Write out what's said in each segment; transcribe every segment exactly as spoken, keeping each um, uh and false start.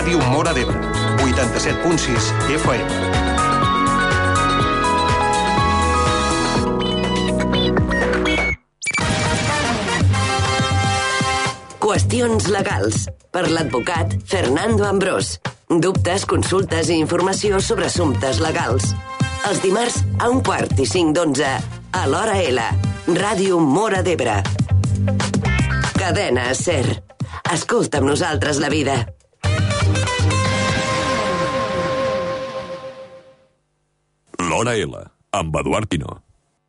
Ràdio Móra d'Ebre, vuitanta-set punt sis F M. Qüestions legals, per l'advocat Fernando Ambrós. Dubtes, consultes i informació sobre assumptes legals. Els dimarts a un quart i cinc d'onze, a l'Hora L, Ràdio Móra d'Ebre. Cadena SER. Escolta amb nosaltres la vida. L'Hora L, amb Eduard Quino.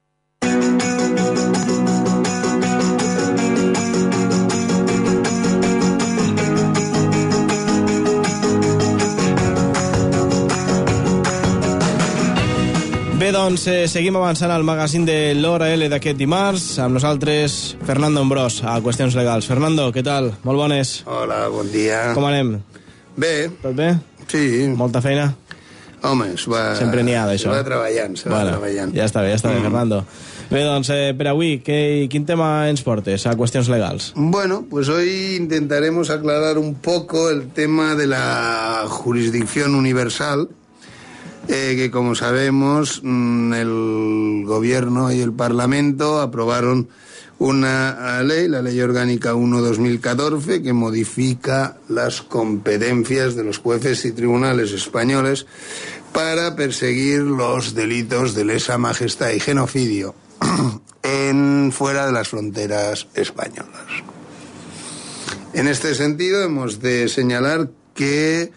Bé, doncs, eh, seguim avançant al magazín de l'Hora L d'aquest dimarts. Amb nosaltres, Fernando Ambrós, a Qüestions Legals. Fernando, què tal? Molt bones. Hola, bon dia. Com anem? Bé. Tot bé? Sí. Molta feina? Home, es va... Sempre n'hi ha, d'això. Se va treballant, se va bueno, treballant. Ja està bé, ja està bé, mm. Fernando. Bé, doncs, eh, per avui, què, quin tema ens portes a Qüestions Legals? Bueno, pues hoy intentaremos aclarar un poco el tema de la jurisdicción universal, eh, que como sabemos, el gobierno y el Parlamento aprobaron una ley, la Ley Orgánica uno barra dos mil catorce, que modifica las competencias de los jueces y tribunales españoles para perseguir los delitos de lesa majestad y genocidio en fuera de las fronteras españolas. En este sentido, hemos de señalar que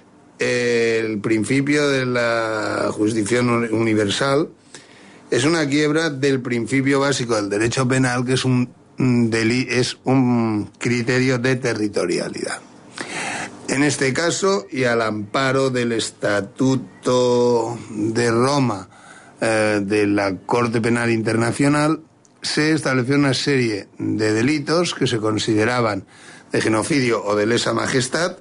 el principio de la jurisdicción universal es una quiebra del principio básico del derecho penal, que es un, deli- es un criterio de territorialidad. En este caso, y al amparo del Estatuto de Roma eh, de la Corte Penal Internacional, se estableció una serie de delitos que se consideraban de genocidio o de lesa majestad,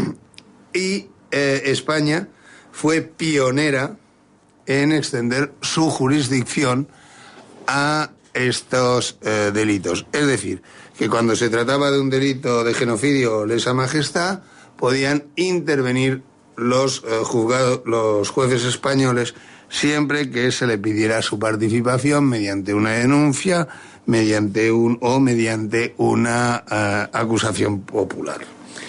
y eh, España fue pionera en extender su jurisdicción a estos eh, delitos. Es decir, que cuando se trataba de un delito de genocidio o lesa majestad, podían intervenir los, eh, juzgados, los jueces españoles siempre que se le pidiera su participación mediante una denuncia, mediante un o mediante una uh, acusación popular.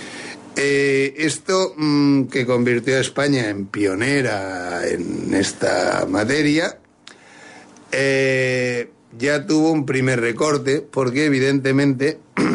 Eh, esto mmm, que convirtió a España en pionera en esta materia, eh, ya tuvo un primer recorte, porque evidentemente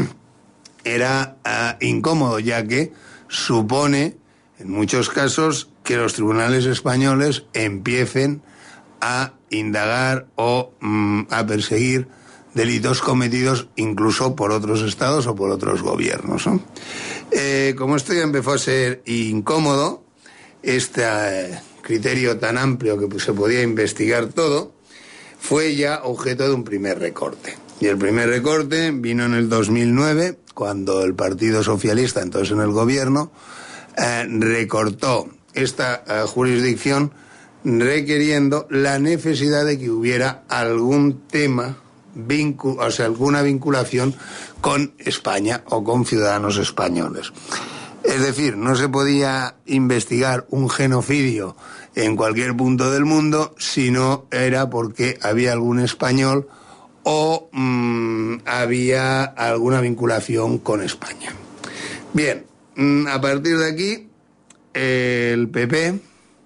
era uh, incómodo, ya que supone, en muchos casos, que los tribunales españoles empiecen a indagar o mmm, a perseguir delitos cometidos incluso por otros estados o por otros gobiernos, ¿no? Eh, como esto ya empezó a ser incómodo, este eh, criterio tan amplio que pues, se podía investigar todo, fue ya objeto de un primer recorte. Y el primer recorte vino en el dos mil nueve, cuando el Partido Socialista, entonces en el gobierno, eh, recortó esta eh, jurisdicción, requiriendo la necesidad de que hubiera algún tema, vincu- o sea, alguna vinculación con España o con ciudadanos españoles. Es decir, no se podía investigar un genocidio en cualquier punto del mundo si no era porque había algún español o mmm, había alguna vinculación con España. Bien, mmm, a partir de aquí, eh, el P P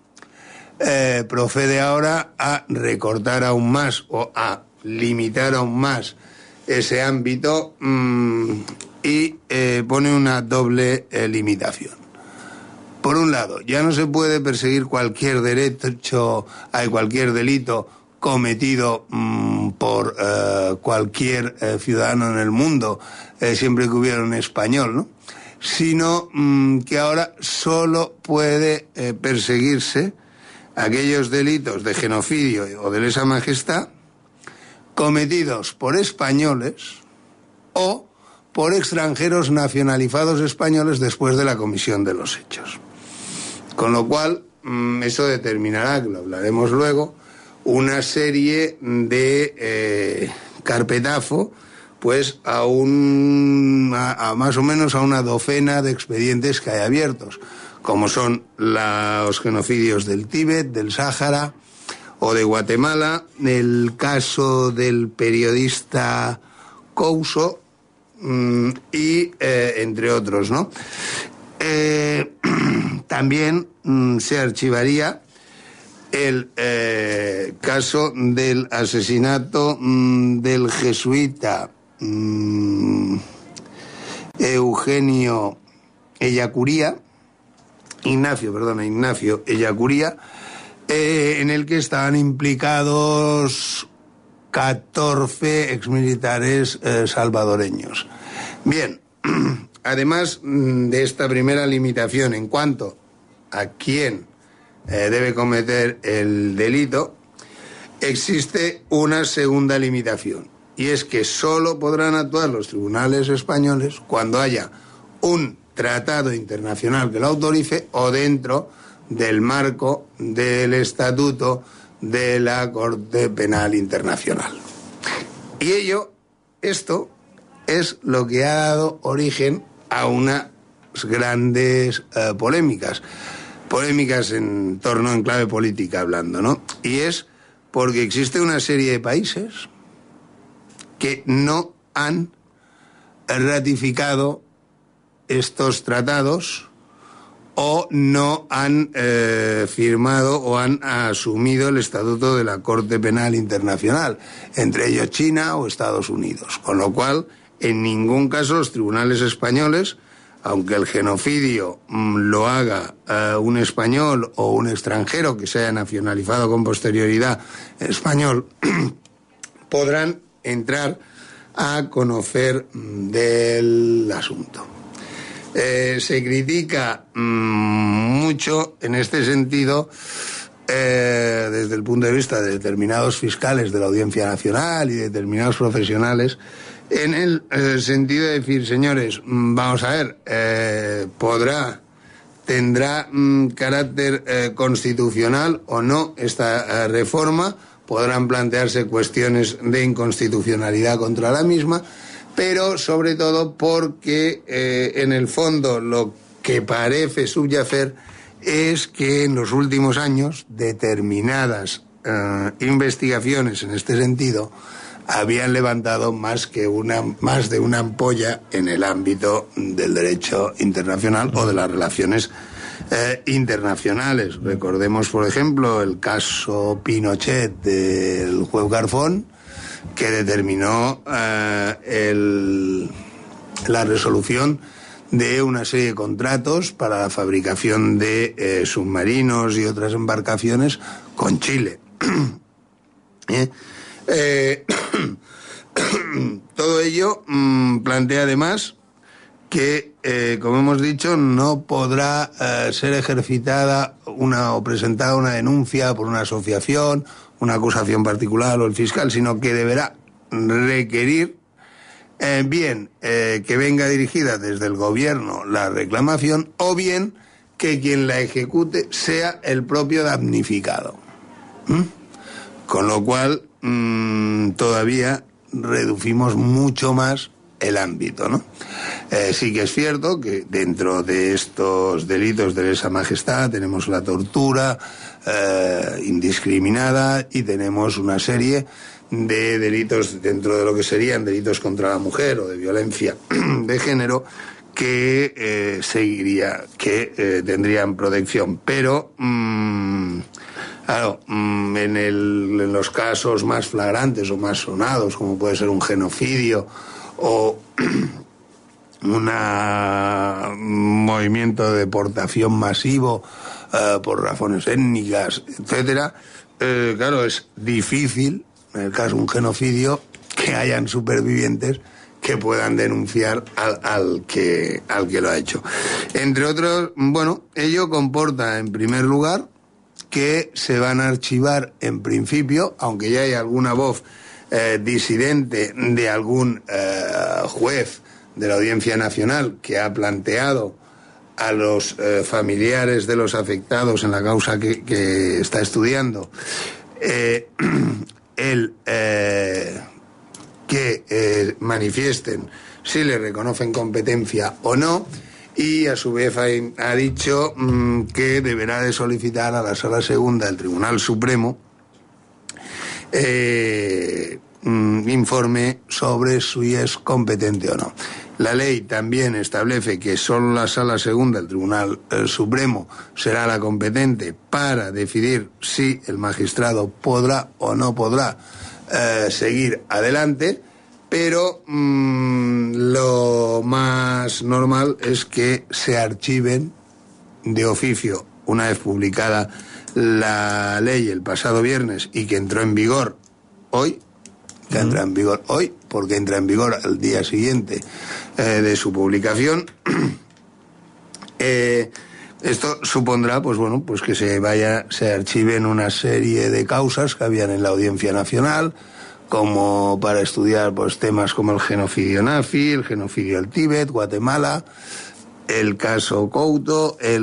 eh, procede ahora a recortar aún más o a limitar aún más ese ámbito mmm, y eh, pone una doble eh, limitación. Por un lado, ya no se puede perseguir cualquier derecho, hay cualquier delito cometido mmm, por eh, cualquier eh, ciudadano en el mundo, eh, siempre que hubiera un español, ¿no? Sino mmm, que ahora solo puede eh, perseguirse aquellos delitos de genocidio o de lesa majestad cometidos por españoles o por extranjeros nacionalizados españoles después de la comisión de los hechos. Con lo cual, eso determinará, que lo hablaremos luego, una serie de eh, carpetazo pues a, un, a, a más o menos a una docena de expedientes que hay abiertos, como son los genocidios del Tíbet, del Sáhara o de Guatemala, el caso del periodista Couso mmm, y eh, entre otros, ¿no? Eh, también mmm, se archivaría el eh, caso del asesinato mmm, del jesuita mmm, Eugenio Ellacuría, Ignacio, perdona, Ignacio Ellacuría, eh, en el que estaban implicados catorce exmilitares eh, salvadoreños. Bien, además de esta primera limitación en cuanto a quién eh, debe cometer el delito, existe una segunda limitación, y es que solo podrán actuar los tribunales españoles cuando haya un tratado internacional que lo autorice o dentro del marco del Estatuto de la Corte Penal Internacional. Y ello, esto, es lo que ha dado origen a unas grandes eh, polémicas, polémicas en torno en clave política hablando, ¿no? Y es porque existe una serie de países que no han ratificado estos tratados o no han eh, firmado o han asumido el Estatuto de la Corte Penal Internacional, entre ellos China o Estados Unidos. Con lo cual, en ningún caso los tribunales españoles, aunque el genocidio mmm, lo haga eh, un español o un extranjero que se haya nacionalizado con posterioridad español, podrán entrar a conocer mmm, del asunto. Eh, se critica mmm, mucho en este sentido eh, desde el punto de vista de determinados fiscales de la Audiencia Nacional y de determinados profesionales, en el eh, sentido de decir, señores, mmm, vamos a ver, eh, podrá, tendrá mmm, carácter eh, constitucional o no esta eh, reforma, podrán plantearse cuestiones de inconstitucionalidad contra la misma, pero sobre todo porque eh, en el fondo lo que parece subyacer es que en los últimos años determinadas eh, investigaciones en este sentido habían levantado más que una más de una ampolla en el ámbito del derecho internacional o de las relaciones eh, internacionales. Recordemos, por ejemplo, el caso Pinochet del juez Garzón, que determinó eh, el, la resolución de una serie de contratos para la fabricación de eh, submarinos y otras embarcaciones con Chile. ¿Eh? Eh, todo ello mmm, plantea además que, eh, como hemos dicho, no podrá eh, ser ejercitada una o presentada una denuncia por una asociación, una acusación particular o el fiscal, sino que deberá requerir eh, bien eh, que venga dirigida desde el gobierno la reclamación o bien que quien la ejecute sea el propio damnificado. ¿Mm? Con lo cual mmm, todavía reducimos mucho más el ámbito, ¿no? Eh, sí que es cierto que dentro de estos delitos de lesa majestad tenemos la tortura eh, indiscriminada y tenemos una serie de delitos dentro de lo que serían delitos contra la mujer o de violencia de género que eh, seguiría, que eh, tendrían protección, pero mmm, claro, mmm, en, el, en los casos más flagrantes o más sonados, como puede ser un genocidio o una, un movimiento de deportación masivo uh, por razones étnicas, etcétera, eh, claro, es difícil, en el caso de un genocidio, que hayan supervivientes que puedan denunciar al, al, que, al que lo ha hecho. Entre otros, bueno, ello comporta, en primer lugar, que se van a archivar en principio, aunque ya hay alguna voz Eh, disidente de algún eh, juez de la Audiencia Nacional que ha planteado a los eh, familiares de los afectados en la causa que, que está estudiando eh, el eh, que eh, manifiesten si le reconocen competencia o no, y a su vez ha, ha dicho mmm, que deberá de solicitar a la Sala Segunda del Tribunal Supremo eh, mmm, informe sobre si es competente o no. La ley también establece que solo la Sala Segunda del Tribunal eh, Supremo será la competente para decidir si el magistrado podrá o no podrá eh, seguir adelante, pero mmm, lo más normal es que se archiven de oficio una vez publicada la ley el pasado viernes y que entró en vigor hoy, que uh-huh. entra en vigor hoy, porque entra en vigor al día siguiente eh, de su publicación. eh, esto supondrá, pues bueno, pues que se vaya, se archiven una serie de causas que habían en la Audiencia Nacional, como para estudiar pues temas como el genocidio nazi, el genocidio del Tíbet, Guatemala, el caso Couto, el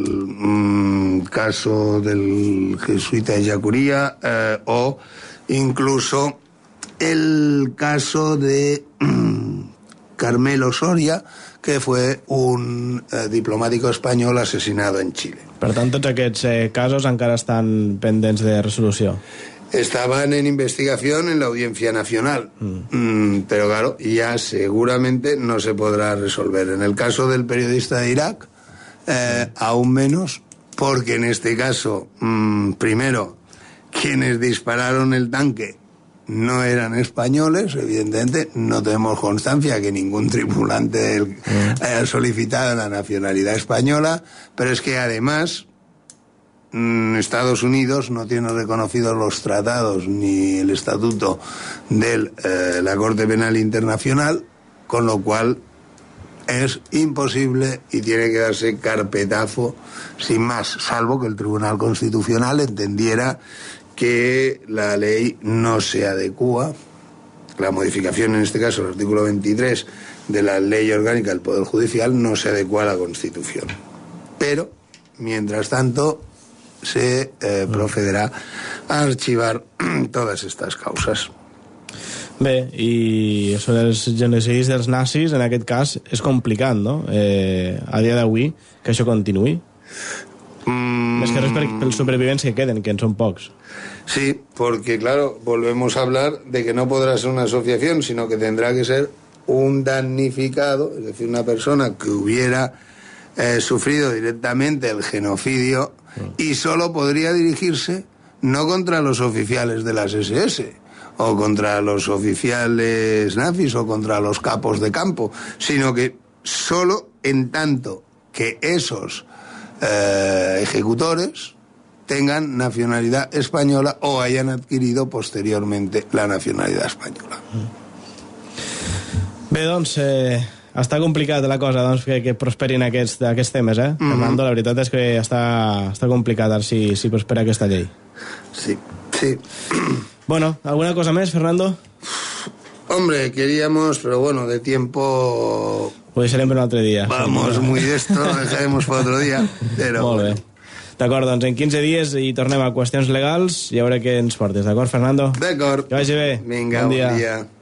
mmm, caso del jesuita de Yacuría, eh, o incluso el caso de mmm, Carmelo Soria, que fue un eh, diplomático español asesinado en Chile. Per tant, tots aquests eh, casos encara estan pendents de resolució. Estaban en investigación en la Audiencia Nacional, mm. Mm, pero claro, ya seguramente no se podrá resolver. En el caso del periodista de Irak, eh, mm. aún menos, porque en este caso, mmm, primero, quienes dispararon el tanque no eran españoles, evidentemente, no tenemos constancia que ningún tripulante mm. haya solicitado la nacionalidad española, pero es que además Estados Unidos no tiene reconocidos los tratados ni el estatuto de eh, la Corte Penal Internacional, con lo cual es imposible y tiene que darse carpetazo sin más, salvo que el Tribunal Constitucional entendiera que la ley no se adecúa, la modificación en este caso, el artículo veintitrés de la Ley Orgánica del Poder Judicial, no se adecúa a la Constitución. Pero, mientras tanto, se eh, procederà a arxivar totes aquestes causes. Bé, i sobre els genocidis dels nazis, en aquest cas, és complicat, no?, eh, a dia d'avui, que això continuï. Mm. Més que res per, pels supervivents que queden, que en són pocs. Sí, porque, claro, volvemos a hablar de que no podrá ser una asociación, sino que tendrá que ser un damnificado, es decir, una persona que hubiera eh, sufrido directamente el genocidio, y solo podría dirigirse no contra los oficiales de las ese ese o contra los oficiales nazis o contra los capos de campo, sino que solo en tanto que esos eh, ejecutores tengan nacionalidad española o hayan adquirido posteriormente la nacionalidad española. Bé, doncs, eh, està complicat la cosa, doncs, que, que prosperin aquests, aquests temes, eh? Mm-hmm. Fernando, la veritat és que està, està complicat ara si, si prospera aquesta llei. Sí, sí. Bueno, ¿alguna cosa més, Fernando? Hombre, queríamos, pero bueno, de tiempo... Ho deixarem per un altre dia. Vamos muy de esto, lo dejaremos per otro dia. Però... Molt bé. D'acord, doncs en quinze dies i tornem a qüestions legals i a veure què ens portes. D'acord, Fernando? D'acord. Que vagi bé. Vinga, bon dia. Bon dia.